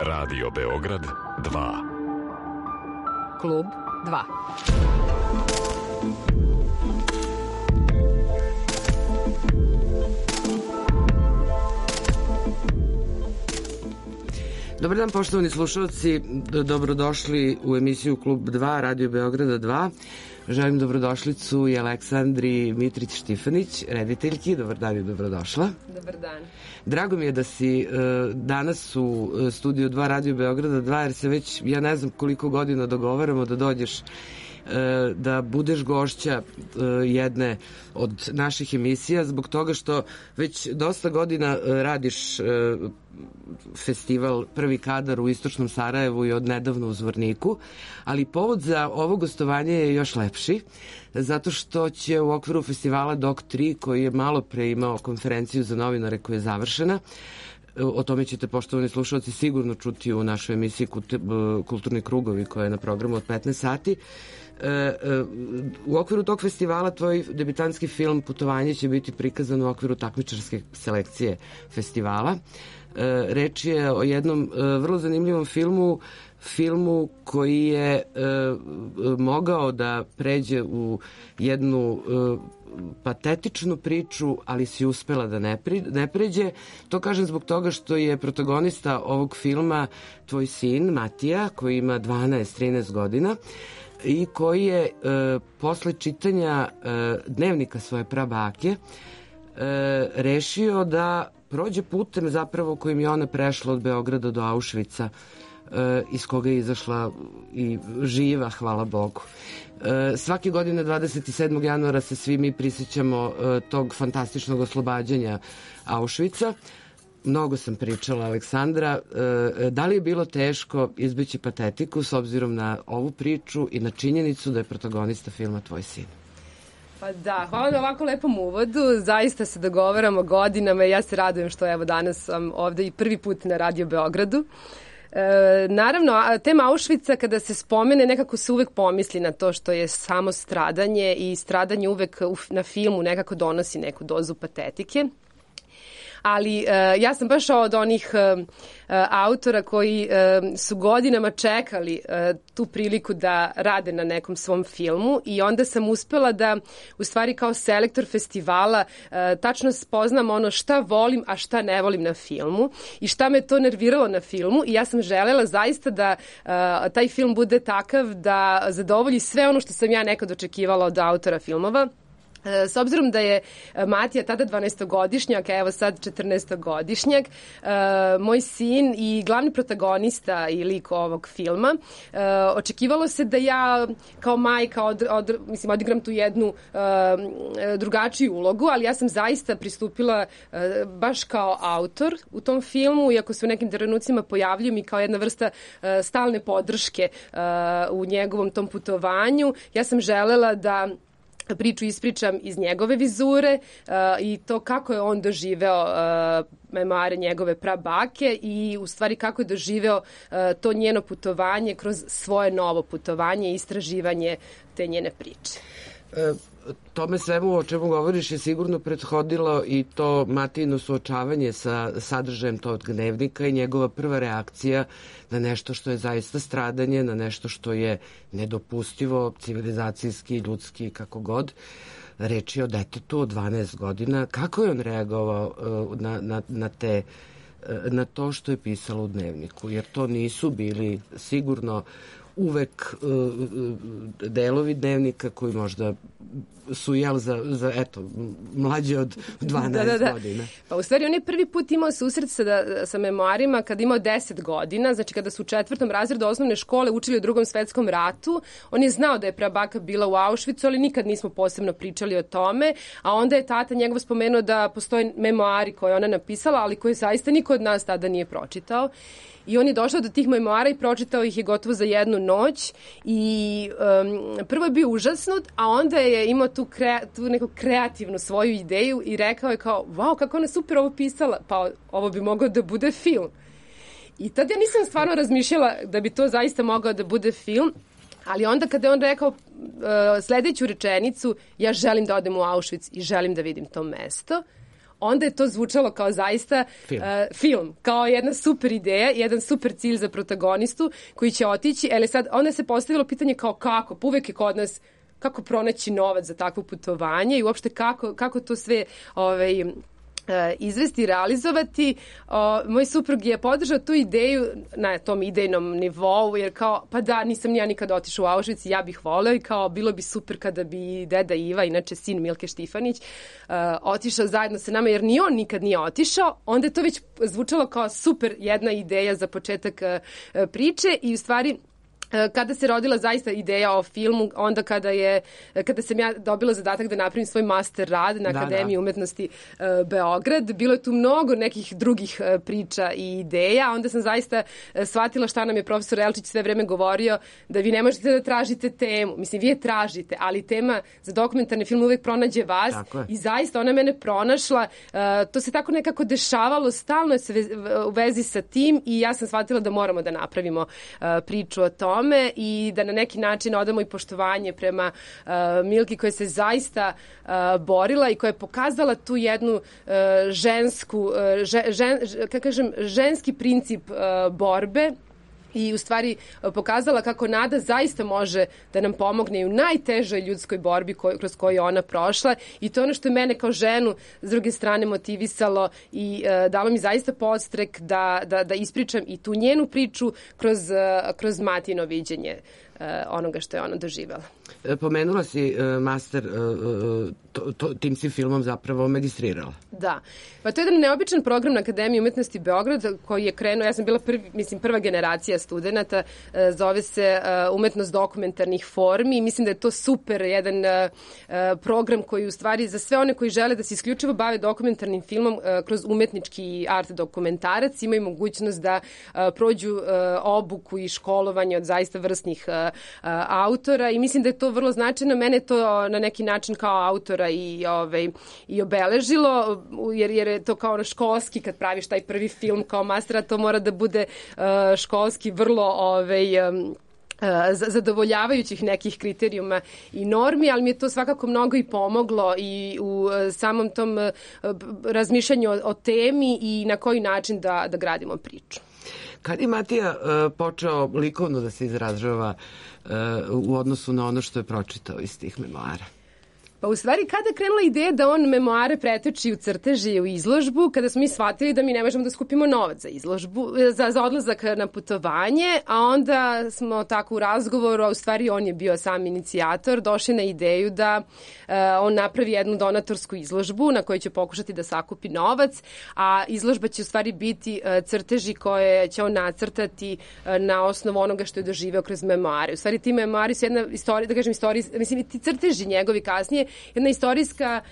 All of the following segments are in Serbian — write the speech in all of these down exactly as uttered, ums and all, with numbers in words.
Radio Beograd dva. Klub dva. Dobar dan, poštovani slušalci, dobrodošli u emisiju Klub dva, Radio Beograda dva. Želim dobrodošlicu i Aleksandri Mitrić-Štifanić, rediteljki. Dobar dan i dobrodošla. Dobar dan. Drago mi je da si uh, danas u studiju dva Radio Beograda dva, jer se već, ja ne znam koliko godina dogovaramo da dođeš, uh, da budeš gošća uh, jedne od naših emisija, zbog toga što već dosta godina uh, radiš uh, festival Prvi kadar u Istočnom Sarajevu i od nedavno u Zvorniku, ali povod za ovo gostovanje je još lepši, zato što će u okviru festivala Dok tri, koji je malo pre imao konferenciju za novinare koja je završena, o tome ćete, poštovani slušalci, sigurno čuti u našoj emisiji Kulturni krugovi, koja je na programu od petnaest sati. U okviru tog festivala tvoj debitanski film Putovanje će biti prikazan u okviru takmičarske selekcije festivala. Reč je o jednom vrlo zanimljivom filmu, filmu koji je mogao da pređe u jednu patetičnu priču, ali si uspela da ne, pri, ne pređe. To kažem zbog toga što je protagonista ovog filma tvoj sin, Matija, koji ima dvanaest trinaest godina i koji je e, posle čitanja e, dnevnika svoje prabake e, rešio da prođe putem zapravo kojim je ona prešla od Beograda do Auschwitza, e, iz koga je izašla i živa, hvala Bogu. E, svake godine dvadeset sedmog januara se svi mi prisjećamo e, tog fantastičnog oslobađanja Auschwitza. Mnogo sam pričala, Aleksandra. E, da li je bilo teško izbeći patetiku s obzirom na ovu priču i na činjenicu da je protagonista filma tvoj sin? Pa da, hvala na ovako lepom uvodu. Zaista se dogovaramo godinama i ja se radujem što evo danas sam ovde i prvi put na Radio Beogradu. E, naravno, tema Auschwitza kada se spomene nekako se uvek pomisli na to što je samo stradanje i stradanje uvek na filmu nekako donosi neku dozu patetike. Ali uh, ja sam baš od onih uh, uh, autora koji uh, su godinama čekali uh, tu priliku da rade na nekom svom filmu i onda sam uspela da u stvari kao selektor festivala uh, tačno spoznam ono šta volim, a šta ne volim na filmu i šta me to nerviralo na filmu i ja sam želela zaista da uh, taj film bude takav da zadovolji sve ono što sam ja nekad očekivala od autora filmova. S obzirom da je Matija tada dvanaestogodišnjak, a evo sad četrnaestogodišnjak, moj sin i glavni protagonista i lik ovog filma, očekivalo se da ja kao majka od, od, mislim, odigram tu jednu drugačiju ulogu, ali ja sam zaista pristupila baš kao autor u tom filmu, iako se u nekim trenucima pojavljujem i kao jedna vrsta stalne podrške u njegovom tom putovanju. Ja sam želela da priču ispričam iz njegove vizure uh, i to kako je on doživeo uh, memoare njegove prabake i u stvari kako je doživeo uh, to njeno putovanje kroz svoje novo putovanje i istraživanje te njene priče. E, tome svemu o čemu govoriš je sigurno prethodilo i to Matijino suočavanje sa sadržajem tog dnevnika i njegova prva reakcija na nešto što je zaista stradanje, na nešto što je nedopustivo, civilizacijski, ljudski, kako god. Reč je o detetu od dvanaest godina. Kako je on reagovao na, na, na te na to što je pisalo u dnevniku? Jer to nisu bili sigurno uvek uh, delovi dnevnika koji možda su jel za, za eto, mlađe od dvanaest da, da, da. godina. Pa u stvari on je prvi put imao susret sa, sa memoarima kada imao deset godina, znači kada su u četvrtom razredu osnovne škole učili o Drugom svetskom ratu. On je znao da je prabaka bila u Auschwitzu, ali nikad nismo posebno pričali o tome, a onda je tata njegov spomenuo da postoje memoari koje ona napisala, ali koje zaista niko od nas tada nije pročitao. I on je došao do tih memoara i pročitao ih je gotovo za jednu noć i um, prvo je bio užasnut, a onda je imao tu, krea, tu neku kreativnu svoju ideju i rekao je kao, wow, kako ona super ovo pisala, pa ovo bi mogao da bude film. I tada ja nisam stvarno razmišljala da bi to zaista mogao da bude film, ali onda kada je on rekao uh, sledeću rečenicu, ja želim da odem u Auschwitz i želim da vidim to mesto, onda je to zvučalo kao zaista film, uh, film kao jedna super ideja, jedan super cilj za protagonistu koji će otići, ali sad onda se postavilo pitanje kao kako, pa uvek je kod nas kako pronaći novac za takvo putovanje i uopšte kako, kako to sve ovaj, izvesti i realizovati. O, moj suprug je podržao tu ideju na tom idejnom nivou, jer kao, pa da, nisam ja nikad otišao u Auschwitz, ja bih voleo i kao, bilo bi super kada bi deda Iva, inače sin Milke Štifanić, uh, otišao zajedno sa nama, jer ni on nikad nije otišao, onda je to već zvučalo kao super jedna ideja za početak uh, priče i u stvari kada se rodila zaista ideja o filmu, onda kada je kada sam ja dobila zadatak da napravim svoj master rad na da, Akademiji da. umetnosti uh, Beograd, bilo je tu mnogo nekih drugih uh, priča i ideja, onda sam zaista uh, shvatila šta nam je profesor Elčić sve vreme govorio, da vi ne možete da tražite temu, mislim vi je tražite, ali tema za dokumentarni film uvek pronađe vas i zaista ona mene pronašla, uh, to se tako nekako dešavalo, stalno se u vezi sa tim i ja sam shvatila da moramo da napravimo uh, priču o tom i da na neki način odamo i poštovanje prema uh, Milki koja se zaista uh, borila i koja je pokazala tu jednu uh, žensku, uh, žen, žen, kako kažem, ženski princip uh, borbe i u stvari pokazala kako nada zaista može da nam pomogne i u najtežoj ljudskoj borbi koj, kroz koju je ona prošla i to je ono što je mene kao ženu s druge strane motivisalo i uh, dalo mi zaista podstrek da, da, da ispričam i tu njenu priču kroz, uh, kroz Matino viđenje uh, onoga što je ona doživela. Pomenula si uh, master, uh, to, to, tim si filmom zapravo magistrirala. Da, pa to je jedan neobičan program na Akademiji umetnosti Beograd koji je krenuo, ja sam bila prvi, mislim, prva generacija studenta, uh, zove se uh, umetnost dokumentarnih formi i mislim da je to super jedan uh, program koji u stvari za sve one koji žele da se isključivo bave dokumentarnim filmom uh, kroz umetnički art dokumentarac imaju mogućnost da uh, prođu uh, obuku i školovanje od zaista vrsnih uh, uh, autora i mislim da je to vrlo značajno. Mene to na neki način kao autora i, ovaj, i obeležilo, jer, jer je to kao ono školski, kad praviš taj prvi film kao mastera, to mora da bude uh, školski vrlo ovaj, um, zadovoljavajućih nekih kriterijuma i normi, ali mi je to svakako mnogo i pomoglo i u samom tom razmišljanju o, o temi i na koji način da, da gradimo priču. Kad je Matija uh, počeo likovno da se izražava uh, u odnosu na ono što je pročitao iz tih memoara? Pa u stvari kada je krenula ideja da on memoare pretoči u crteži i u izložbu, kada smo mi shvatili da mi ne možemo da skupimo novac za izložbu, za, za odlazak na putovanje, a onda smo tako u razgovoru, a u stvari on je bio sam inicijator, došli na ideju da uh, on napravi jednu donatorsku izložbu na kojoj će pokušati da sakupi novac, a izložba će u stvari biti uh, crteži koje će on nacrtati uh, na osnovu onoga što je doživeo kroz memoare. U stvari ti memoari su jedna istorija, da kažem istorija, mislim ti crteži njegovi kasnije jedna istorijska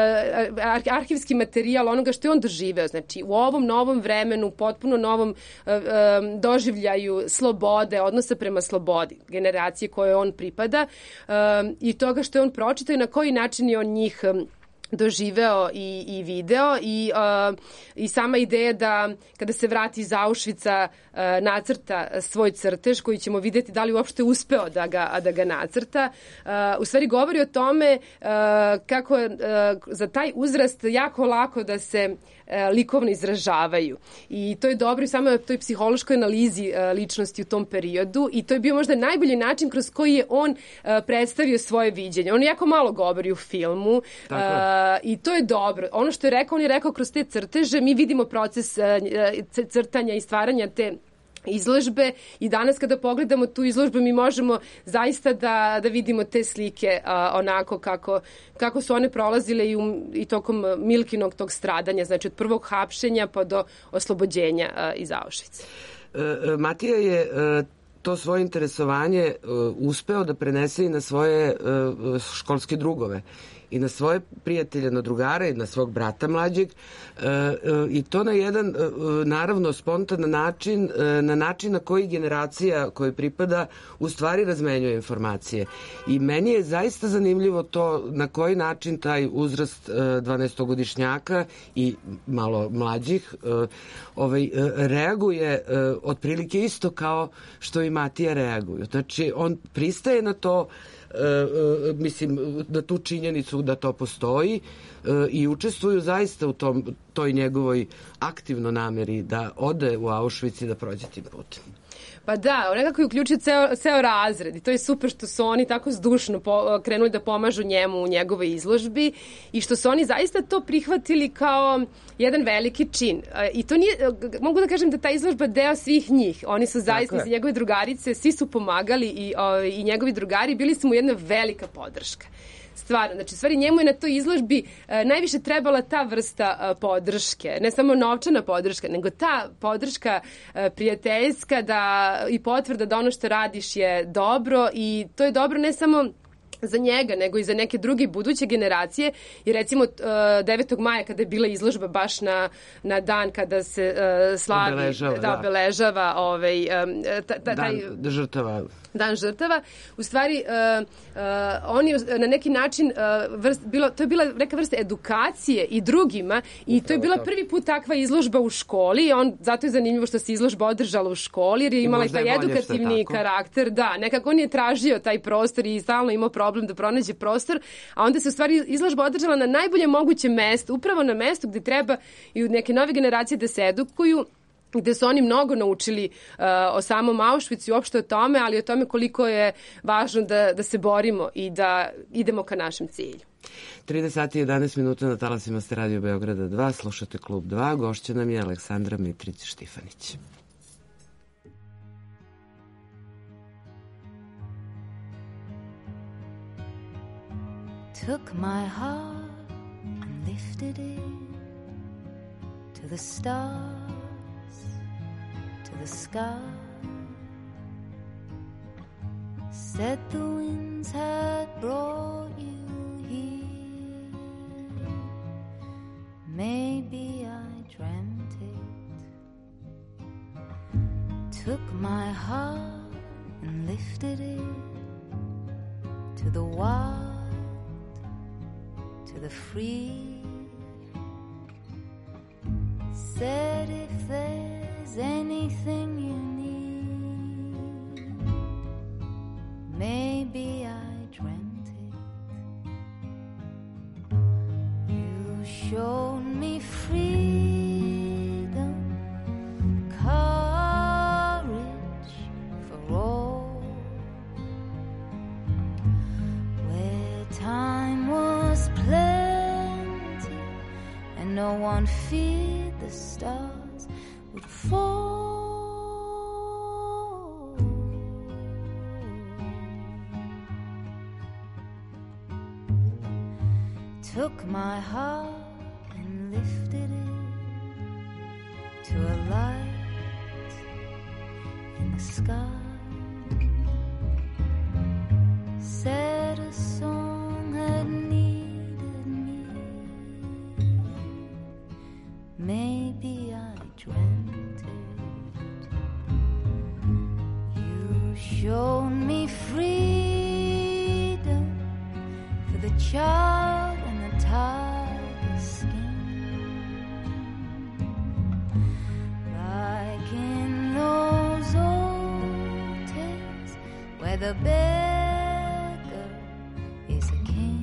uh, arhivski materijal onoga što je on doživeo. Znači, u ovom novom vremenu, potpuno novom uh, um, doživljaju slobode, odnosa prema slobodi, generacije koje on pripada um, i toga što je on pročitao i na koji način je on njih um, doživeo i, i video i, uh, i sama ideja da kada se vrati iz Auschwitza uh, nacrta svoj crtež koji ćemo vidjeti da li uopšte uspeo da ga, da ga nacrta. Uh, u stvari govori o tome uh, kako uh, za taj uzrast jako lako da se uh, likovno izražavaju. I to je dobro i samo toj psihološkoj analizi uh, ličnosti u tom periodu i to je bio možda najbolji način kroz koji je on uh, predstavio svoje viđenje. On jako malo govori u filmu. Tako je. Uh, I to je dobro. Ono što je rekao, on je rekao kroz te crteže, mi vidimo proces uh, crtanja i stvaranja te izložbe i danas kada pogledamo tu izložbu mi možemo zaista da, da vidimo te slike uh, onako kako, kako su one prolazile i, um, i tokom Milkinog tog stradanja, znači od prvog hapšenja pa do oslobođenja uh, iz Auschwitza. Uh, Matija je uh... to svoje interesovanje uh, uspeo da prenese i na svoje uh, školske drugove i na svoje prijatelje, na drugare i na svog brata mlađeg uh, uh, i to na jedan uh, naravno spontan način, uh, na način na koji generacija kojoj pripada u stvari razmenjuje informacije. I meni je zaista zanimljivo to na koji način taj uzrast uh, dvanaestogodišnjaka i malo mlađih uh, ovaj, uh, reaguje uh, otprilike isto kao što i Matija reaguju. Znači, on pristaje na to uh, mislim, na tu činjenicu da to postoji uh, i učestvuju zaista u tom, toj njegovoj aktivno nameri da ode u Auschwitz i da prođe tim putem. Pa da, on nekako je uključio ceo, ceo razred i to je super što su oni tako zdušno po, krenuli da pomažu njemu u njegovoj izložbi i što su oni zaista to prihvatili kao jedan veliki čin. I to nije, mogu da kažem da ta izložba deo svih njih. Oni su zaista iz njegove drugarice, svi su pomagali i, o, i njegovi drugari bili su mu jedna velika podrška. Stvarno, znači, stvari njemu je na toj izložbi e, najviše trebala ta vrsta e, podrške, ne samo novčana podrška, nego ta podrška e, prijateljska da, i potvrda da ono što radiš je dobro i to je dobro ne samo za njega, nego i za neke druge buduće generacije. I recimo devetog maja kada je bila izložba baš na, na dan kada se uh, slavi, obeležava, da, da. obeležava ovaj, um, ta, ta, taj... Dan žrtava. Dan žrtava. U stvari, uh, uh, on je na neki način, uh, vrst, bilo, to je bila neka vrsta edukacije i drugima i to je bila prvi put takva izložba u školi i on, zato je zanimljivo što se izložba održala u školi jer je imala taj je edukativni karakter. Da, nekako on je tražio taj prostor i stalno imao problem da pronađe prostor, a onda se u stvari izložba održala na najbolje moguće mesto, upravo na mestu gde treba i neke nove generacije da se edukuju, gde su oni mnogo naučili uh, o samom Auschwitzu i uopšte o tome, ali o tome koliko je važno da, da se borimo i da idemo ka našem cilju. trinaest sati i jedanaest minuta na talasima ste Radio Beograda dva, slušate Klub dva, gošća nam je Aleksandra Mitrić-Štifanić. Took my heart and lifted it to the stars, to the sky. Said the winds had brought you here. Maybe I dreamt it. Took my heart and lifted it to the wild, to the free. Said if there's anything you need, maybe I dreamt it. You showed me freedom, courage for all, where time was plenty and no one feared the stars would fall. Took my heart and lifted it to a light in the sky. Said a song had needed me. Maybe I dreamt it. You showed me freedom for the child and the tiger's skin. Like in those old tales where the beggar is a king.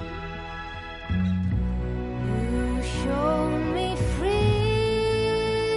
You showed me freedom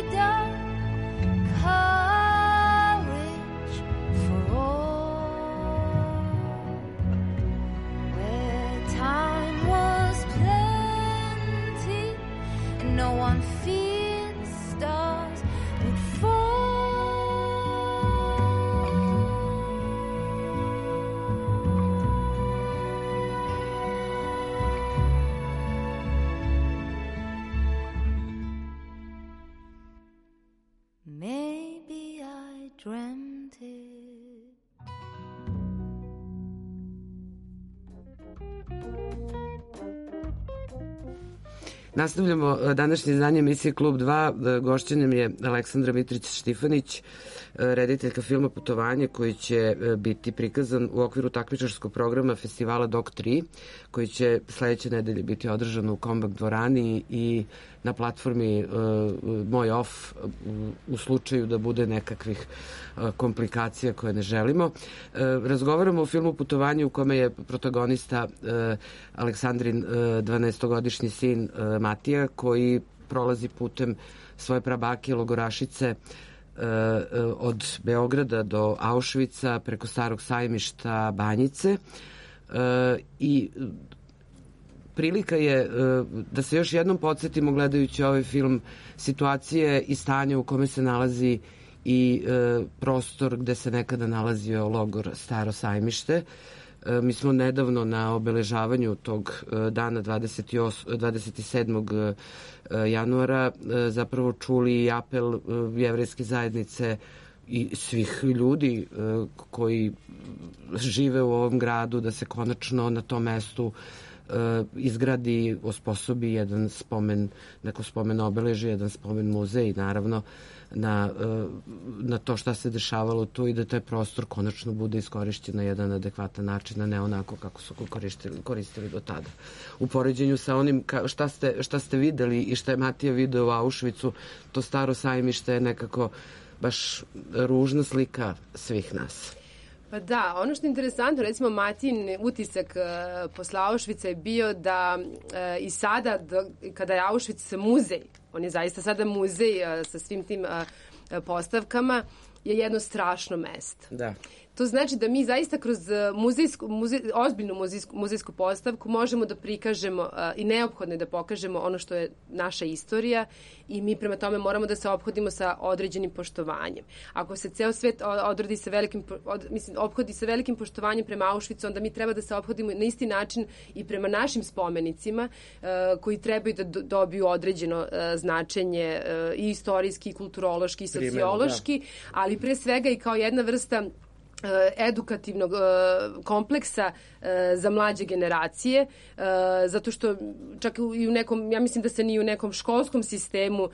Nastavljamo današnje izdanje emisije Klub dva. Gošćenjem je Aleksandra Mitrić-Štifanić, rediteljka filma Putovanje, koji će biti prikazan u okviru takmičarskog programa festivala Dok tri, koji će sledeće nedelje biti održan u Kombak dvorani i na platformi uh, Moj Off u slučaju da bude nekakvih uh, komplikacija koje ne želimo. Uh, razgovaramo o filmu Putovanje u kome je protagonista uh, Aleksandrin uh, dvanaestogodišnji sin uh, Matija, koji prolazi putem svoje prabake logorašice uh, uh, od Beograda do Auschwitza preko Starog sajmišta Banjice uh, i prilika je da se još jednom podsjetimo gledajući ovaj film situacije i stanje u kome se nalazi i prostor gde se nekada nalazio logor Staro sajmište. Mi smo nedavno na obeležavanju tog dana dvadeset sedmog januara zapravo čuli apel jevrejske zajednice i svih ljudi koji žive u ovom gradu da se konačno na tom mestu izgradi, osposobi jedan spomen, neko spomen obeleži, jedan spomen muzej, naravno na, na to šta se dešavalo tu i da taj prostor konačno bude iskorišćen na jedan adekvatan način, a ne onako kako su koristili, koristili do tada. U poređenju sa onim ka, šta, ste, šta ste videli i šta je Matija video u Auschwitzu, to Staro sajmište je nekako baš ružna slika svih nas. Pa da, ono što je interesantno, recimo Matijin utisak uh, posle Auschwitza je bio da uh, i sada, do, kada je Auschwitz muzej, on je zaista sada muzej uh, sa svim tim uh, postavkama, je jedno strašno mesto. Da. To znači da mi zaista kroz muzejsku, muze, ozbiljnu muzejsku, muzejsku postavku možemo da prikažemo uh, i neophodno je da pokažemo ono što je naša istorija i mi prema tome moramo da se ophodimo sa određenim poštovanjem. Ako se ceo svet odredi sa velikim, od, mislim, ophodi sa velikim poštovanjem prema Auschwitzu, onda mi treba da se ophodimo na isti način i prema našim spomenicima uh, koji trebaju da do, dobiju određeno uh, značenje uh, i istorijski, i kulturološki, i sociološki, Primjer, da. ali pre svega i kao jedna vrsta edukativnog kompleksa za mlađe generacije, zato što čak i u nekom, ja mislim da se ni u nekom školskom sistemu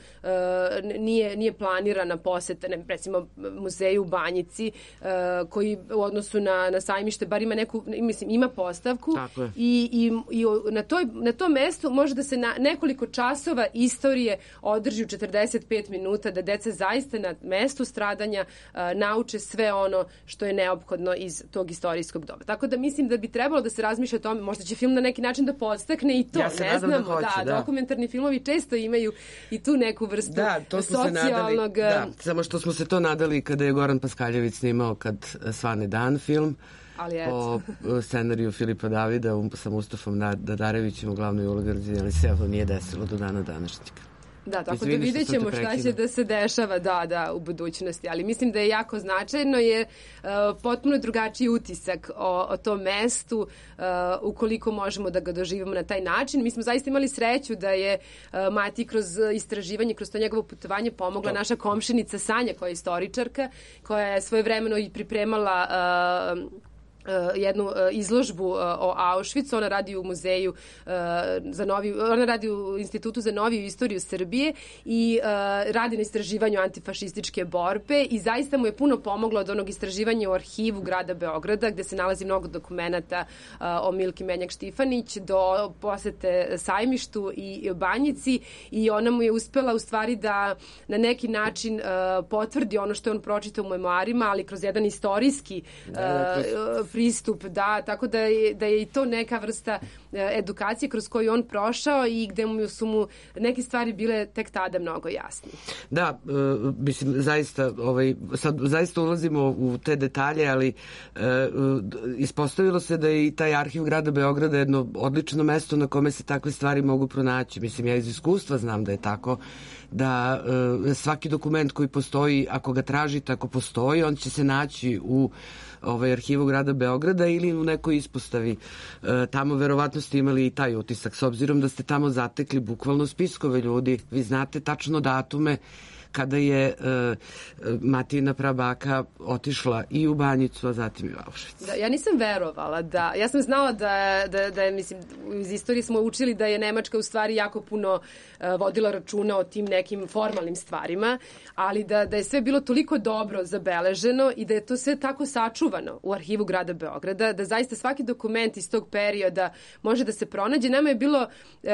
nije, nije planirana poseta, ne, recimo muzeju u Banjici, koji u odnosu na, na sajmište bar ima neku, mislim, ima postavku i, i, i na, toj, na tom mestu može da se na nekoliko časova istorije održi u četrdeset pet minuta, da deca zaista na mestu stradanja nauče sve ono što je neophodno iz tog istorijskog doba. Tako da mislim da bi trebalo da se razmišlja o tome, možda će film na neki način da podstakne i to, ja ne znamo, da, hoće, da, da, dokumentarni filmovi često imaju i tu neku vrstu da, to smo socijalnog... Se nadali, da, samo što smo se to nadali kada je Goran Paskaljević snimao Kad svane dan film, ali po scenariju Filipa Davida um, sa Mustafom Dadarevićem u glavnoj ulozi, ali se ovo nije desilo do dana današnjeg. Da, tako Izvini, da vidjet ćemo šta će da se dešava da, da, u budućnosti, ali mislim da je jako značajno je uh, potpuno drugačiji utisak o, o tom mestu uh, ukoliko možemo da ga doživimo na taj način. Mi smo zaista imali sreću da je uh, Mati kroz istraživanje, kroz to njegovo putovanje pomogla to. naša komšinica Sanja koja je istoričarka, koja je svojevremeno i pripremala uh, jednu izložbu o Auschwitzu. Ona radi u muzeju za noviju, ona radi u Institutu za noviju istoriju Srbije i radi na istraživanju antifašističke borbe i zaista mu je puno pomoglo od onog istraživanja u arhivu grada Beograda gde se nalazi mnogo dokumenata o Milki Menjak-Štifanić do posete sajmištu i Banjici i ona mu je uspela u stvari da na neki način potvrdi ono što je on pročitao u memoarima, ali kroz jedan istorijski da, pristup, da, tako da je, da je i to neka vrsta edukacije kroz koju on prošao i gde mu su mu neke stvari bile tek tada mnogo jasnije. Da, uh, mislim, zaista, ovaj, sad zaista ulazimo u te detalje, ali uh, ispostavilo se da je i taj arhiv grada Beograda jedno odlično mesto na kome se takve stvari mogu pronaći. Mislim, ja iz iskustva znam da je tako, da uh, svaki dokument koji postoji, ako ga tražite, ako postoji, on će se naći u ovaj arhivu grada Beograda ili u nekoj ispostavi. E, tamo verovatno ste imali i taj utisak, s obzirom da ste tamo zatekli bukvalno spiskove ljudi, vi znate tačno datume kada je uh, Matina prabaka otišla i u Banjicu, a zatim i u Auschwitz. Da, ja nisam verovala da, ja sam znala da, da, da je, mislim, iz istorije smo učili da je Nemačka u stvari jako puno uh, vodila računa o tim nekim formalnim stvarima, ali da, da je sve bilo toliko dobro zabeleženo i da je to sve tako sačuvano u arhivu grada Beograda, da zaista svaki dokument iz tog perioda može da se pronađe. Nama je bilo, uh,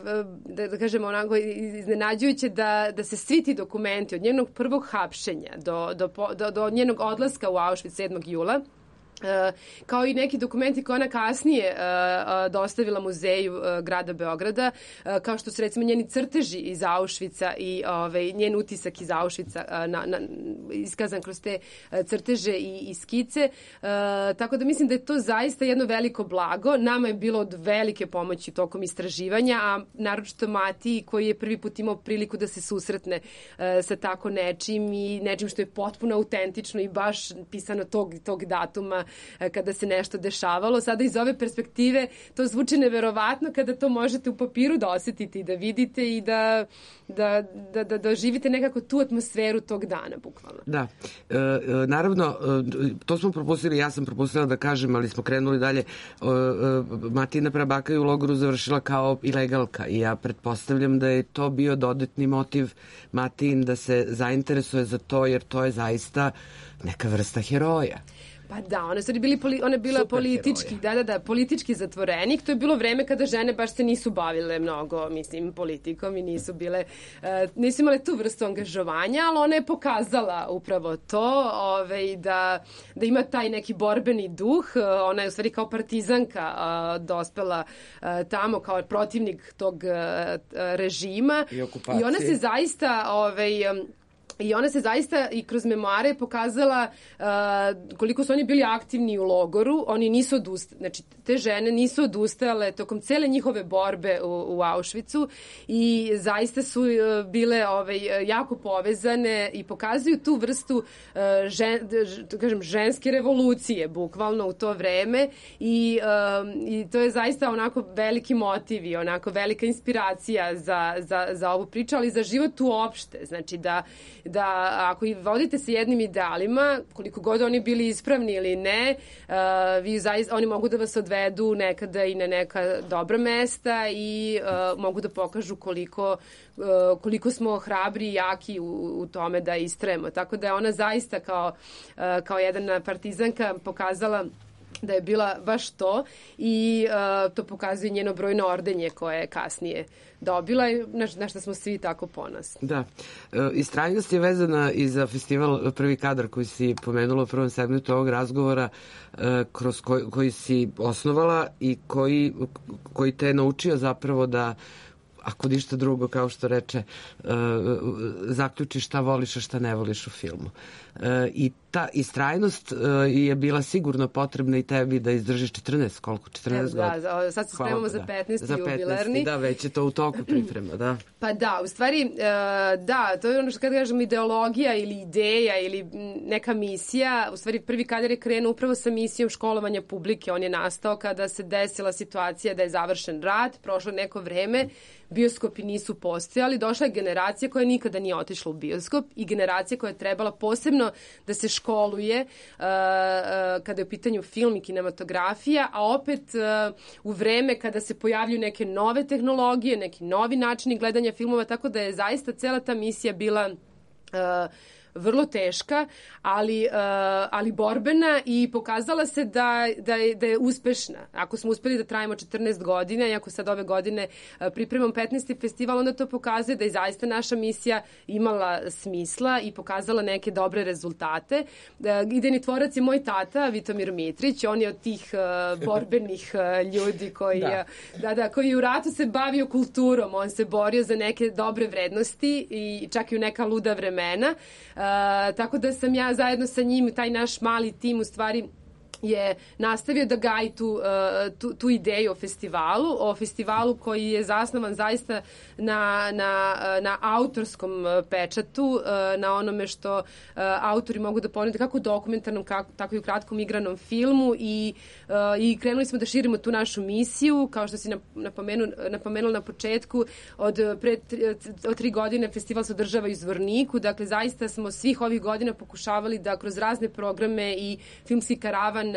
da, da kažemo onako, iznenađujuće da, da se svi ti dokumenti od njenog prvog hapšenja do, do, do, do njenog odlaska u Auschwitz sedmog jula, Uh, kao i neki dokumenti koje ona kasnije uh, uh, dostavila muzeju uh, grada Beograda, uh, kao što su recimo njeni crteži iz Auschwitza i ovaj, njen utisak iz Auschwitza uh, na, na, iskazan kroz te uh, crteže i, i skice. Uh, tako da mislim da je to zaista jedno veliko blago. Nama je bilo od velike pomoći tokom istraživanja, a naročito Matiji koji je prvi put imao priliku da se susretne uh, sa tako nečim i nečim što je potpuno autentično i baš pisano tog, tog datuma kada se nešto dešavalo. Sada iz ove perspektive to zvuči neverovatno kada to možete u papiru da osetite i da vidite i da, da, da, da doživite nekako tu atmosferu tog dana, bukvalno. Da. E, naravno, e, to smo propustili, ja sam propustila da kažem, ali smo krenuli dalje. E, e, Matina prabaka je u logoru završila kao ilegalka i ja pretpostavljam da je to bio dodatni motiv Matin da se zainteresuje za to, jer to je zaista neka vrsta heroja. Pa da, one su bili poli, one bila super politički, heroja. da, da, da, politički zatvorenik. To je bilo vreme kada žene baš se nisu bavile mnogo, mislim, politikom i nisu bile, uh, nisu imale tu vrstu angažovanja, ali ona je pokazala upravo to, ovaj, da, da ima taj neki borbeni duh. Uh, ona je u stvari kao partizanka uh, dospela uh, tamo kao protivnik tog uh, režima. I okupacije. I ona se zaista, ovaj, um, I ona se zaista i kroz memoare pokazala uh, koliko su oni bili aktivni u logoru. Oni nisu odustali, znači te žene nisu odustajale tokom cele njihove borbe u, u Auschwitzu i zaista su uh, bile ovaj, jako povezane i pokazuju tu vrstu uh, žen, da kažem, ženske revolucije bukvalno u to vreme i, uh, i to je zaista onako veliki motiv i onako velika inspiracija za, za, za ovu priču, ali za život uopšte. Znači da da ako i vodite se jednim idealima, koliko god oni bili ispravni ili ne, uh, vi zaista, oni mogu da vas odvedu nekada i na neka dobra mesta i uh, mogu da pokažu koliko, uh, koliko smo hrabri i jaki u, u tome da istrajemo. Tako da je ona zaista kao, uh, kao jedna partizanka pokazala da je bila baš to i uh, to pokazuje njeno brojno ordenje koje je kasnije dobila i na, na što smo svi tako ponosni. Da. E, istrajnost je vezana i za festival Prvi kadar koji si pomenula u prvom segmentu ovog razgovora, e, kroz koj, koji si osnovala i koji, koji te je naučio zapravo da, ako ništa drugo, kao što reče, uh, zaključiš šta voliš, a šta ne voliš u filmu. Uh, I ta istrajnost uh, je bila sigurno potrebna i tebi da izdržiš četrnaest, koliko? četrnaest da, godina. Da, sad se spremamo za petnaesti za jubilarni. Da, već je to u toku priprema, da. Pa da, u stvari, uh, da, to je ono što kad kažem ideologija ili ideja ili neka misija. U stvari, Prvi kadar je krenuo upravo sa misijom školovanja publike. On je nastao kada se desila situacija da je završen rat, prošlo neko vreme, bioskopi nisu postojali, došla je generacija koja nikada nije otišla u bioskop i generacija koja je trebala posebno da se školuje uh, uh, kada je u pitanju film i kinematografija, a opet uh, u vreme kada se pojavljuju neke nove tehnologije, neki novi načini gledanja filmova, tako da je zaista cela ta misija bila uh, vrlo teška, ali, uh, ali borbena i pokazala se da, da, je, da je uspešna. Ako smo uspeli da trajimo četrnaest godina i ako sad ove godine uh, pripremamo petnaesti festival, onda to pokazuje da je zaista naša misija imala smisla i pokazala neke dobre rezultate. Uh, idejni tvorac je moj tata, Vitomir Mitrić, on je od tih uh, borbenih uh, ljudi koji, da. Uh, da, da, koji u ratu se bavio kulturom, on se borio za neke dobre vrednosti i čak i u neka luda vremena. Uh, tako da sam ja zajedno sa njim, taj naš mali tim u stvari je nastavio da gaji tu, tu, tu ideju o festivalu, o festivalu koji je zasnovan zaista na, na, na autorskom pečatu, na onome što autori mogu da ponude kako u dokumentarnom, kako, tako i u kratkom igranom filmu i, i krenuli smo da širimo tu našu misiju, kao što si napomenu, napomenula na početku, od, pre, od tri godine festival se održava u Zvorniku, dakle zaista smo svih ovih godina pokušavali da kroz razne programe i filmski karavan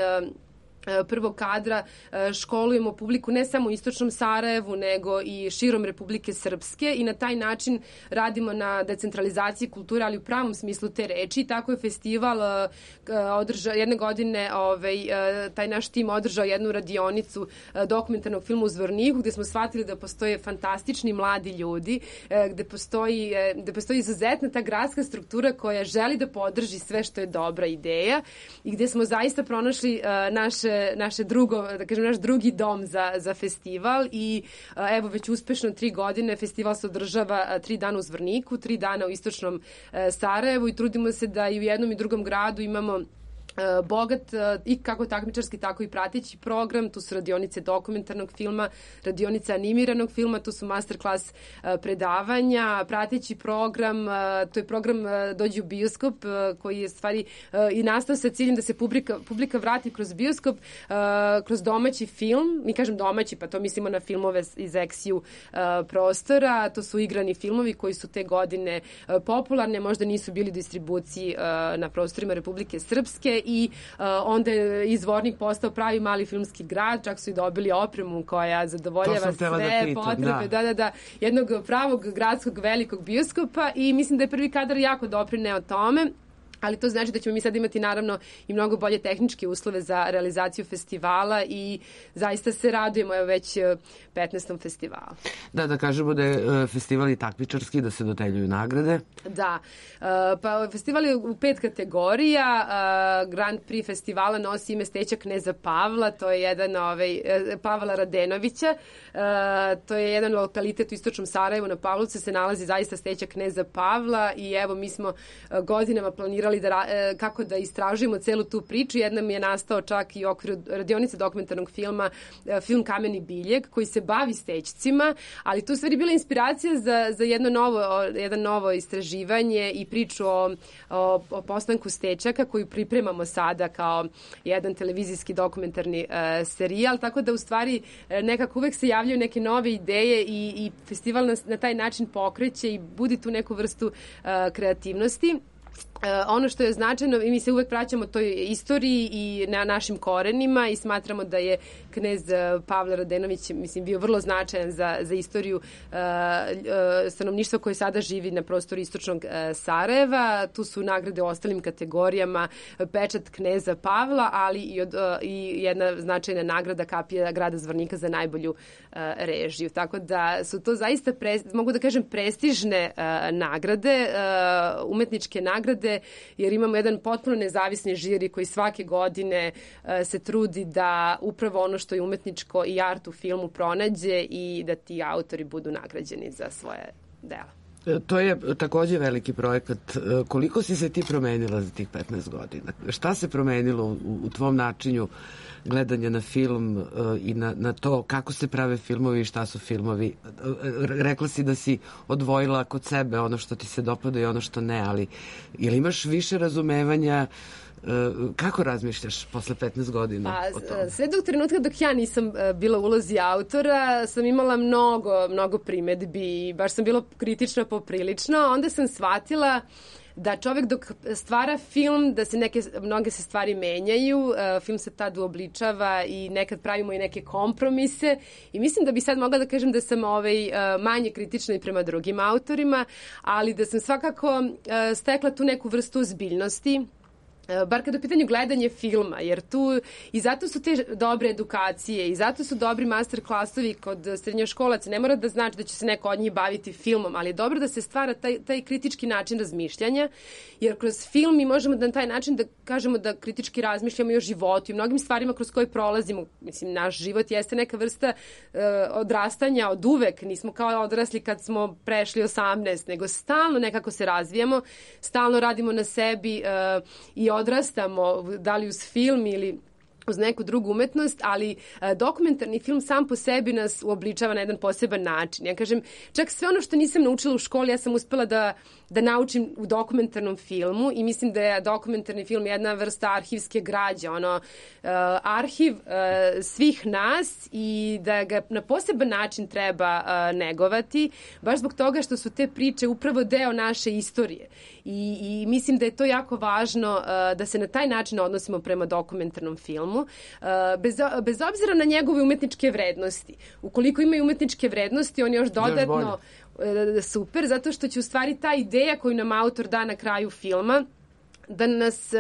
prvog kadra školujemo publiku ne samo u istočnom Sarajevu, nego i širom Republike Srpske i na taj način radimo na decentralizaciji kulture, ali u pravom smislu te reči. I tako je festival održao jedne godine, ovaj, taj naš tim održao jednu radionicu dokumentarnog filma u Zvorniku, gde smo shvatili da postoje fantastični mladi ljudi, gde postoji, gde postoji izuzetna ta gradska struktura koja želi da podrži sve što je dobra ideja i gde smo zaista pronašli naše naše drugo, da kažem, naš drugi dom za, za festival i evo već uspešno tri godine festival se održava tri dana u Zvorniku, tri dana u istočnom Sarajevu i trudimo se da i u jednom i drugom gradu imamo bogat i kako takmičarski, tako i prateći program. Tu su radionice dokumentarnog filma, radionice animiranog filma, tu su masterclass predavanja, prateći program, to je program Dođi u bioskop, koji je stvari i nastao sa ciljem da se publika, publika vrati kroz bioskop, kroz domaći film. Mi kažem domaći, pa to mislimo na filmove iz eksiju prostora. To su igrani filmovi koji su te godine popularne, možda nisu bili u distribuciji na prostorima Republike Srpske i uh, onda je Zvornik postao pravi mali filmski grad, čak su i dobili opremu koja zadovoljava sve da pitam, potrebe, da. da, da, da, jednog pravog gradskog velikog bioskopa i mislim da je prvi kadar jako doprineo tome. Ali to znači da ćemo mi sad imati naravno i mnogo bolje tehničke uslove za realizaciju festivala i zaista se radujemo evo već petnaestom festivalu. Da, da kažemo da je festival i takmičarski, da se dodeljuju nagrade. Da, pa festival je u pet kategorija. Grand Prix festivala nosi ime Steća kneza Pavla, to je jedan ovaj, Pavla Radenovića, to je jedan lokalitet u istočnom Sarajevu, na Pavlovcu se nalazi zaista Steća kneza Pavla i evo mi smo godinama planirali da, kako da istražujemo celu tu priču. Jednom je nastao čak i u okviru radionice dokumentarnog filma film Kameni biljeg koji se bavi stećcima, ali tu stvari bila inspiracija za, za jedno novo, jedan novo istraživanje i priču o, o, o postanku stećaka koju pripremamo sada kao jedan televizijski dokumentarni uh, serijal, tako da u stvari nekako uvek se javljaju neke nove ideje i, i festival nas na taj način pokreće i budi tu neku vrstu uh, kreativnosti. Uh, ono što je značajno, i mi se uvek vraćamo toj istoriji i na našim korenima i smatramo da je knez Pavle Radenović, mislim, bio vrlo značajan za, za istoriju uh, uh, stanovništva koje sada živi na prostoru istočnog uh, Sarajeva. Tu su nagrade u ostalim kategorijama, pečat kneza Pavla, ali i, od, uh, i jedna značajna nagrada kapija grada Zvornika za najbolju uh, režiju. Tako da su to zaista, pre, mogu da kažem, prestižne uh, nagrade, uh, umetničke nagrade, jer imamo jedan potpuno nezavisni žiri koji svake godine uh, se trudi da upravo ono što je umetničko i art u filmu pronađe i da ti autori budu nagrađeni za svoje dela. To je takođe veliki projekat. Koliko si se ti promenila za tih petnaest godina? Šta se promenilo u, u tvom načinu gledanja na film uh, i na, na to kako se prave filmovi i šta su filmovi? Rekla si da si odvojila kod sebe ono što ti se dopada i ono što ne, ali ili imaš više razumevanja? Kako razmišljaš posle petnaest godina pa, o tome? Sve do trenutka dok ja nisam bila u ulozi autora sam imala mnogo, mnogo primedbi i baš sam bila kritična poprilično. Onda sam shvatila da čovek dok stvara film, da se neke, mnoge se stvari menjaju, film se tad uobličava i nekad pravimo i neke kompromise i mislim da bi sad mogla da kažem da sam ovaj, manje kritična i prema drugim autorima, ali da sam svakako stekla tu neku vrstu ozbiljnosti, bar kada je u pitanju gledanje filma, jer tu i zato su te dobre edukacije i zato su dobri master klasovi kod srednjoškolaca. Ne mora da znači da će se neko od njih baviti filmom, ali je dobro da se stvara taj, taj kritički način razmišljanja, jer kroz film mi možemo da na taj način da kažemo da kritički razmišljamo i o životu i mnogim stvarima kroz koje prolazimo. Mislim, naš život jeste neka vrsta uh, odrastanja od uvek. Nismo kao odrasli kad smo prešli osamnaest, nego stalno nekako se razvijamo, stalno radimo na sebi uh, i odrastamo, da li uz film ili uz neku drugu umetnost, ali a, dokumentarni film sam po sebi nas uobličava na jedan poseban način. Ja kažem, čak sve ono što nisam naučila u školi, ja sam uspela da, da naučim u dokumentarnom filmu i mislim da je dokumentarni film jedna vrsta arhivske građe, ono, uh, arhiv uh, svih nas i da ga na poseban način treba uh, negovati, baš zbog toga što su te priče upravo deo naše istorije. I, i mislim da je to jako važno uh, da se na taj način odnosimo prema dokumentarnom filmu. Uh, bez, bez obzira na njegove umetničke vrednosti. Ukoliko imaju umetničke vrednosti, on još dodatno uh, super, zato što će u stvari ta ideja koju nam autor da na kraju filma da nas,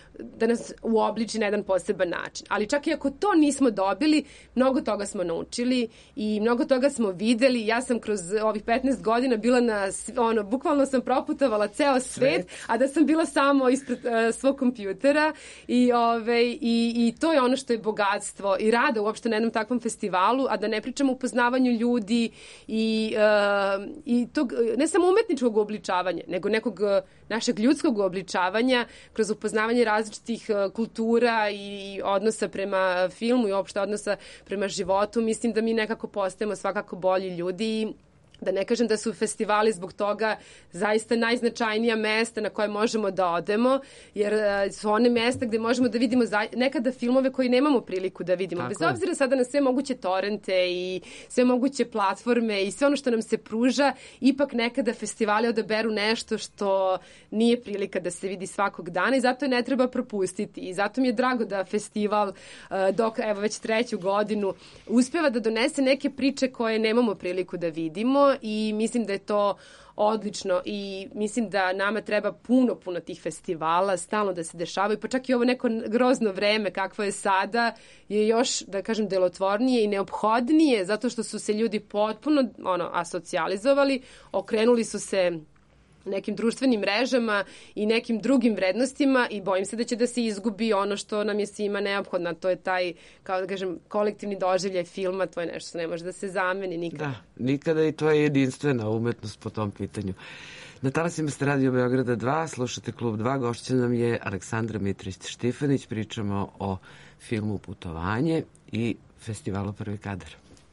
da nas uobliči na jedan poseban način. Ali čak i ako to nismo dobili, mnogo toga smo naučili i mnogo toga smo videli. Ja sam kroz ovih petnaest godina bila na, ono, bukvalno sam proputovala ceo svet, svet. a da sam bila samo ispred uh, svog kompjutera i, ove, i, i to je ono što je bogatstvo i rada uopšte na jednom takvom festivalu, a da ne pričamo o upoznavanju ljudi i, uh, i tog, ne samo umetničkog uobličavanja, nego nekog našeg ljudskog uobličavanja kroz upoznavanje različitih kultura i odnosa prema filmu i uopšte odnosa prema životu. Mislim da mi nekako postajemo svakako bolji ljudi i da ne kažem da su festivali zbog toga zaista najznačajnija mesta na koje možemo da odemo, jer su one mesta gde možemo da vidimo nekada filmove koji nemamo priliku da vidimo. Tako Bez je. obzira sada na sve moguće torrente i sve moguće platforme i sve ono što nam se pruža, ipak nekada festivali odaberu nešto što nije prilika da se vidi svakog dana i zato je ne treba propustiti. I zato mi je drago da festival, dok evo već treću godinu, uspeva da donese neke priče koje nemamo priliku da vidimo i mislim da je to odlično i mislim da nama treba puno, puno tih festivala, stalno da se dešavaju, pa čak i ovo neko grozno vreme kakvo je sada je još, da kažem, delotvornije i neophodnije zato što su se ljudi potpuno ono, asocijalizovali, okrenuli su se nekim društvenim mrežama i nekim drugim vrednostima i bojim se da će da se izgubi ono što nam je svima neophodno. To je taj, kao da kažem, kolektivni doživljaj filma, to je nešto što ne može da se zameni nikada. Da, nikada i to je jedinstvena umetnost po tom pitanju. Na talasima ste Radio Beograda dva, slušate Klub dva, gošća nam je Aleksandra Mitrić-Štifanić, pričamo o filmu Putovanje i festivalu Prvi kadar.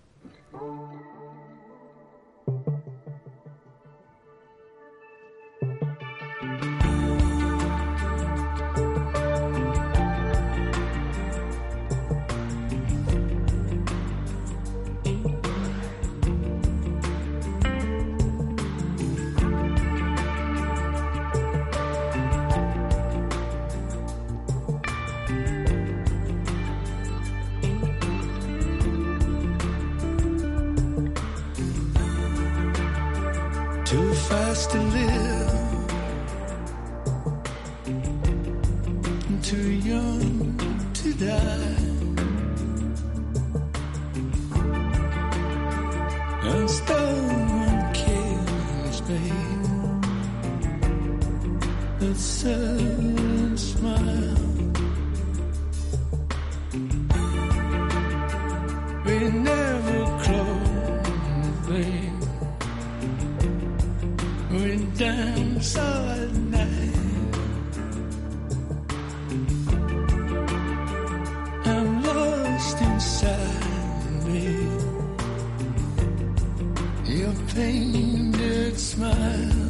Too fast to live, too young to die, and someone kills me. That sudden smile, we never close, babe. We dance all night. I'm lost inside me. Your painted smile.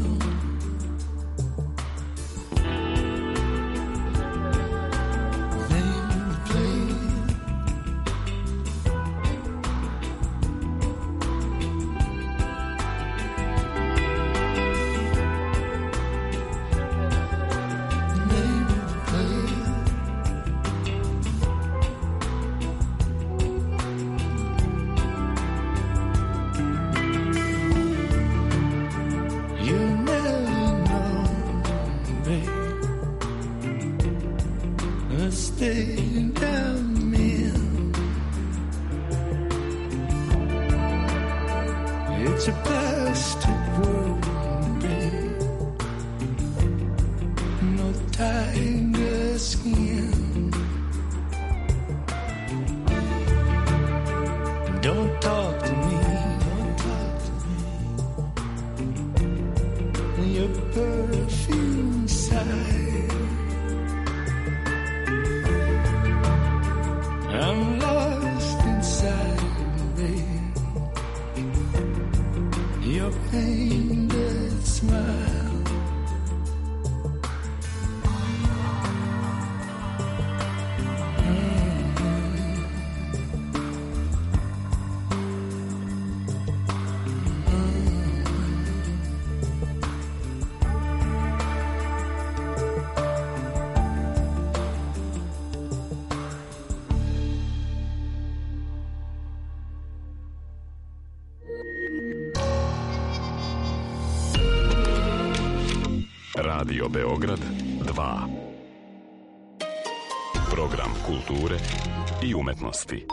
It's a plastic world, babe. No tiger skin. Don't talk to me. Don't talk to me. Your perfume side. painted smile. Radio Beograd dva. Program kulture i umetnosti.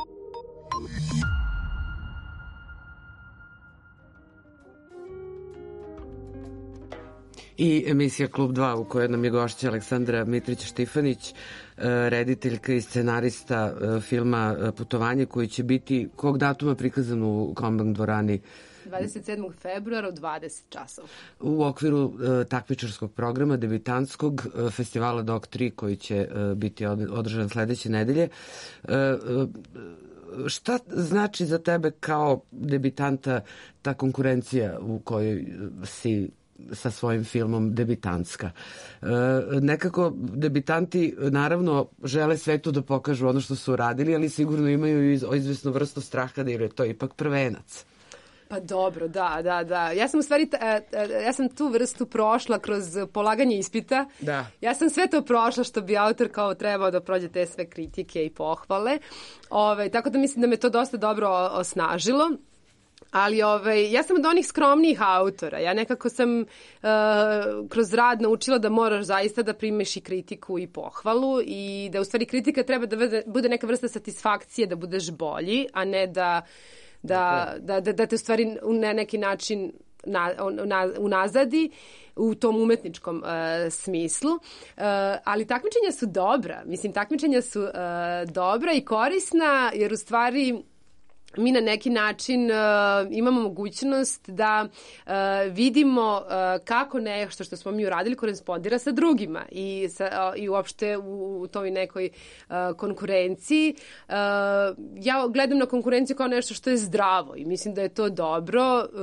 I emisija Klub dva u kojoj nam je gošća Aleksandra Mitrić-Štifanić, rediteljka i scenarista filma Putovanje, koji će biti kog datuma prikazan u Kombank dvorani? dvadeset sedmog februara u dvadeset časova. U okviru uh, takmičarskog programa debitantskog uh, festivala Dok tri koji će uh, biti održan sledeće nedelje. Uh, uh, šta znači za tebe kao debitanta ta konkurencija u kojoj si sa svojim filmom debitantska? E, nekako debitanti naravno žele svetu da pokažu ono što su uradili, ali sigurno imaju i izvesnu vrstu straha da je to ipak prvenac. Pa dobro, da, da, da. Ja sam u stvari, ja sam tu vrstu prošla kroz polaganje ispita. Da. Ja sam sve to prošla što bi autor kao trebao da prođe te sve kritike i pohvale. Ove, tako da mislim da me to dosta dobro osnažilo. Ali ovaj, ja sam od onih skromnijih autora. Ja nekako sam uh, kroz rad naučila da moraš zaista da primiš i kritiku i pohvalu i da u stvari kritika treba da bude, bude neka vrsta satisfakcije da budeš bolji, a ne da, da, da, da, da te u stvari na neki način na, na, unazadi u tom umetničkom uh, smislu. Uh, ali takmičenja su dobra. Mislim, takmičenja su uh, dobra i korisna jer u stvari mi na neki način uh, imamo mogućnost da uh, vidimo uh, kako nešto što smo mi uradili korespondira sa drugima i, sa, uh, i uopšte u, u toj nekoj uh, konkurenciji. Uh, ja gledam na konkurenciju kao nešto što je zdravo i mislim da je to dobro, uh,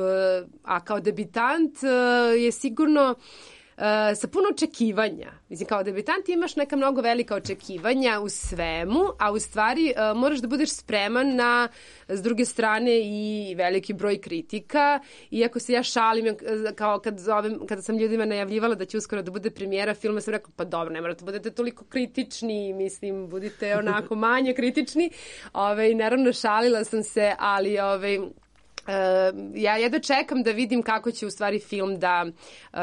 a kao debitant uh, je sigurno Uh, sa puno očekivanja. Mislim, kao debitant imaš neka mnogo velika očekivanja u svemu, a u stvari uh, moraš da budeš spreman na, s druge strane, i veliki broj kritika. Iako se ja šalim, kao kad zovem, kada sam ljudima najavljivala da će uskoro da bude premijera filma, sam rekla, pa dobro, ne morate budete toliko kritični, mislim, budite onako manje kritični. Ove, naravno, šalila sam se, ali ove, Uh, ja jedno čekam da vidim kako će u stvari film da uh,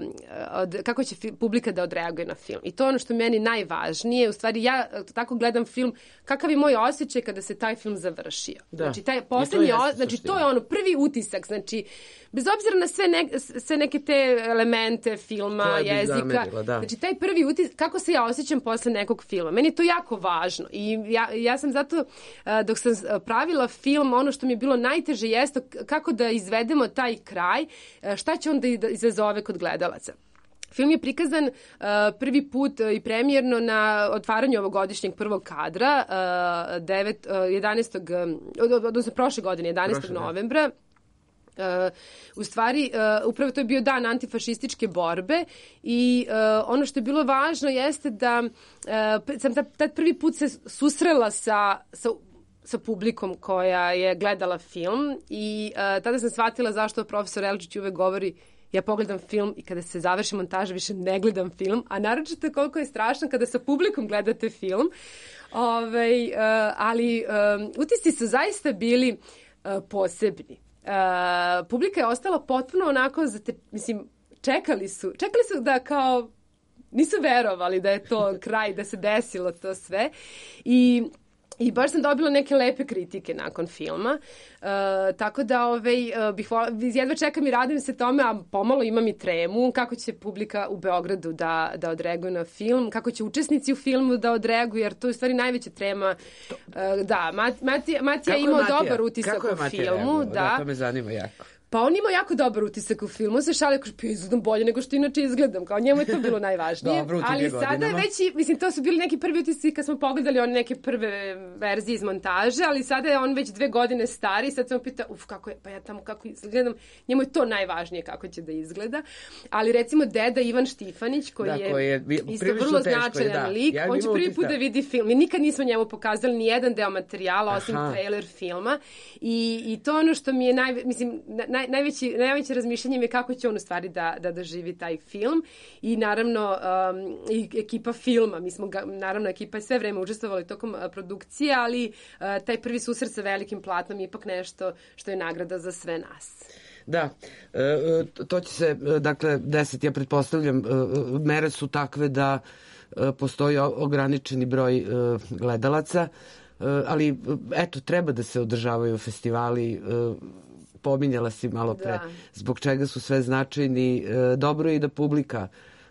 od, kako će fi, publika da odreaguje na film. I to je ono što meni najvažnije. U stvari ja tako gledam film, kakav je moj osjećaj kada se taj film završio. Da. Znači taj poslednji, to znači to je ono prvi utisak, znači bez obzira na sve, ne, sve neke te elemente filma, jezika. Zamerila, da. Znači taj prvi utisak, kako se ja osjećam posle nekog filma. Meni je to jako važno. I ja, ja sam zato, dok sam pravila film, ono što mi je bilo najteže jeste kako da izvedemo taj kraj, šta će onda da izazove kod gledalaca. Film je prikazan uh, prvi put i premijerno na otvaranju ovogodišnjeg prvog kadra uh, devet, uh, jedanaestog odnosno prošle godine, jedanaestog novembra. Uh, u stvari, uh, upravo to je bio dan antifašističke borbe i uh, ono što je bilo važno jeste da uh, sam tad prvi put se susrela sa, sa sa publikom koja je gledala film i uh, tada sam shvatila zašto profesor Elčić uvek govori ja pogledam film i kada se završi montaža više ne gledam film, a naročito koliko je strašno kada sa publikom gledate film. Ove, uh, ali um, utisci su zaista bili uh, posebni. Uh, publika je ostala potpuno onako, za te, mislim, čekali su, čekali su da kao nisu verovali da je to kraj, da se desilo to sve i I baš sam dobila neke lepe kritike nakon filma, uh, tako da ovaj, uh, bih vola, jedva čekam i radim se tome, a pomalo imam i tremu kako će publika u Beogradu da, da odreaguje na film, kako će učesnici u filmu da odreaguju, jer to je u stvari najveća trema. Uh, da, Mat, Matija, Matija je imao dobar utisak o filmu. Da. da, to me zanima jako. Pa on ima jako dobar utisak u filmu, se šalio, kaže, pa izgledam bolje nego što inače izgledam, kao njemu je to bilo najvažnije. Dobro, ali sada je već, i, mislim, to su bili neki prvi utisci kad smo pogledali one neke prve verzije iz montaže, ali sada je on već dve godine stari, sad sam pita, uf, kako je, pa ja tamo kako izgledam, njemu je to najvažnije kako će da izgleda. Ali recimo deda Ivan Štifanić, koji, da, je, koji je isto vrlo značajan da. lik, ja on će prvi put da vidi film. Mi nikad nismo njemu pokazali ni jedan deo materijala, osim Aha. trailer filma. I, i to ono što mi je naj, mislim, naj, najveći, najveće razmišljanje je kako će on u stvari da, da doživi taj film. I naravno um, i ekipa filma. Mi smo, ga, naravno, ekipa je sve vreme učestvovali tokom uh, produkcije, ali uh, taj prvi susret sa velikim platnom je ipak nešto što je nagrada za sve nas. Da, to će se, dakle, deseti, ja pretpostavljam, mere su takve da postoji ograničeni broj gledalaca, ali eto, treba da se održavaju festivali, pominjala si malo pre, da. Zbog čega su sve značajni, dobro je i da publika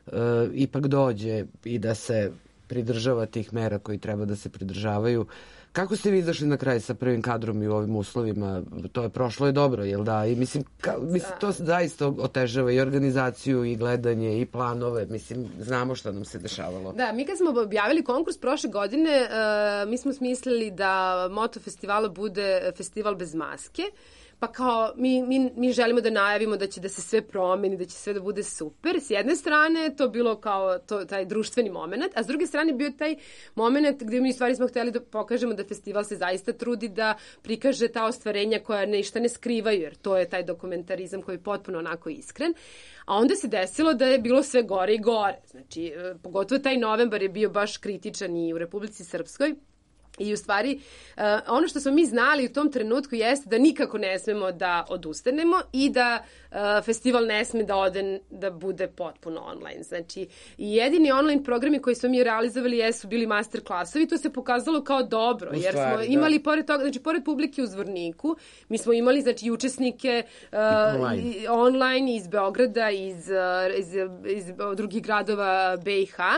ipak dođe i da se pridržava tih mera koji treba da se pridržavaju. Kako ste vi izašli na kraj sa prvim kadrom i u ovim uslovima? To je prošlo je dobro, jel da? I mislim, ka, mislim to zaista otežava i organizaciju i gledanje i planove. Mislim, znamo šta nam se dešavalo. Da, mi kad smo objavili konkurs prošle godine, uh, mi smo smislili da moto festivala bude festival bez maske. Pa kao, mi, mi, mi želimo da najavimo da će da se sve promeni, da će sve da bude super. S jedne strane, to bilo kao to, taj društveni moment, a s druge strane bio taj moment gde mi u stvari smo hteli da pokažemo da festival se zaista trudi da prikaže ta ostvarenja koja ništa ne skrivaju, jer to je taj dokumentarizam koji je potpuno onako iskren. A onda se desilo da je bilo sve gore i gore. Znači, pogotovo taj novembar je bio baš kritičan i u Republici Srpskoj. I u stvari, uh, ono što smo mi znali u tom trenutku jeste da nikako ne smemo da odustanemo i da uh, festival ne sme da ode, da bude potpuno online. Znači, i jedini online programi koji smo mi realizovali jesu bili master klasovi, to se pokazalo kao dobro, jer stvari, smo imali, da. pored toga, znači, pored publike u Zvorniku, mi smo imali, znači, učesnike uh, online. I, online iz Beograda, iz, uh, iz, iz, iz drugih gradova B i H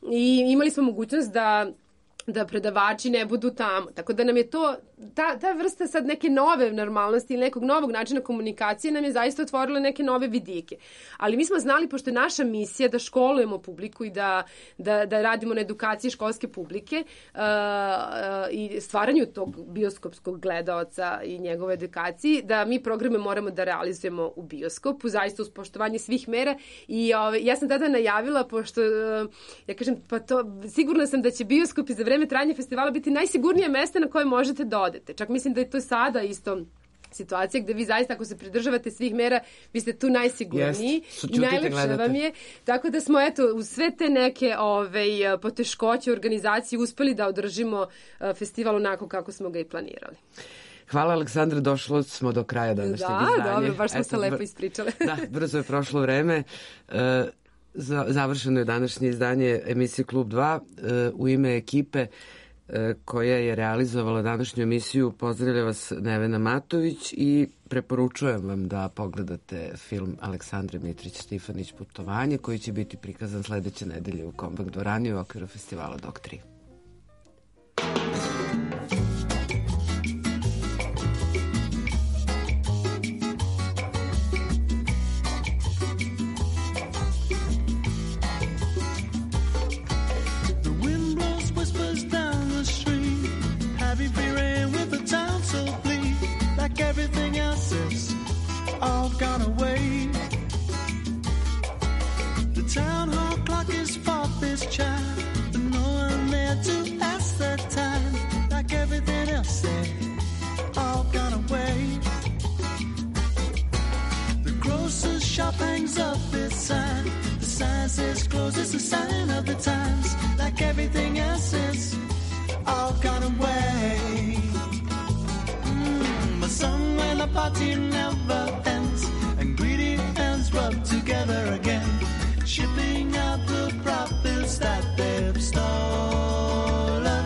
i imali smo mogućnost da da predavači ne budu tamo. Tako da nam je to, ta, ta vrsta sad neke nove normalnosti ili nekog novog načina komunikacije nam je zaista otvorila neke nove vidike. Ali mi smo znali, pošto je naša misija da školujemo publiku i da, da, da radimo na edukaciji školske publike uh, uh, i stvaranju tog bioskopskog gledaoca i njegove edukaciji, da mi programe moramo da realizujemo u bioskopu, zaista uz poštovanje svih mera. I ove, ja sam tada najavila, pošto uh, ja kažem, pa to, sigurna sam da će bioskopi za vreme trajanja festivala biti najsigurnije mesta na koje možete da odete. Čak mislim da je to sada isto situacija gde vi zaista, ako se pridržavate svih mera, vi ste tu najsigurniji i najlepše vam je. Tako da smo, eto, uz sve te neke ove, poteškoće u organizaciji uspeli da održimo festival onako kako smo ga i planirali. Hvala, Aleksandra, došlo smo do kraja današnjeg da, izdanja. Da, dobro, baš smo eto, se lepo ispričale. Da, brzo je prošlo vreme. E, Završeno je današnje izdanje emisije Klub dva. U ime ekipe koja je realizovala današnju emisiju pozdravlja vas Nevena Matović i preporučujem vam da pogledate film Aleksandre Mitrić-Štifanić Putovanje, koji će biti prikazan sledeće nedelje u Kombak dvorani u okviru festivala Dok tri. Everything else is all gone away. The town hall clock is for this child, but no one there to ask the time. Like everything else is all gone away. The grocer's shop hangs up its sign. The sign says closed, it's a sign of the times. Like everything else is all gone away. A song when the party never ends and greedy hands rub together again, shipping out the profits that they've stolen.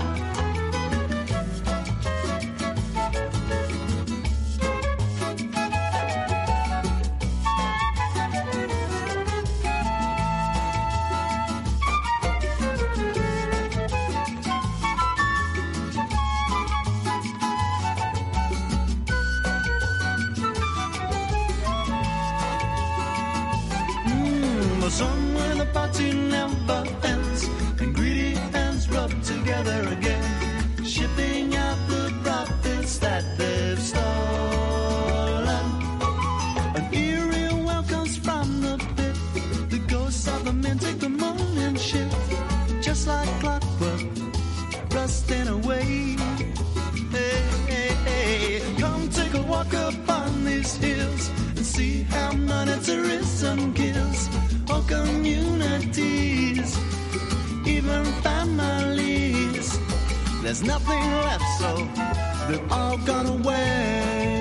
somewhere the party never ends, and greedy hands rub together again, shipping out the profits that they've stolen. An eerie welcome's from the pit, the ghosts of the men take the morning shift, just like clockwork, rusting away. Hey, hey, hey, come take a walk upon these hills and see how monetarism kills all communities, even families. There's nothing left, so they've all gone away.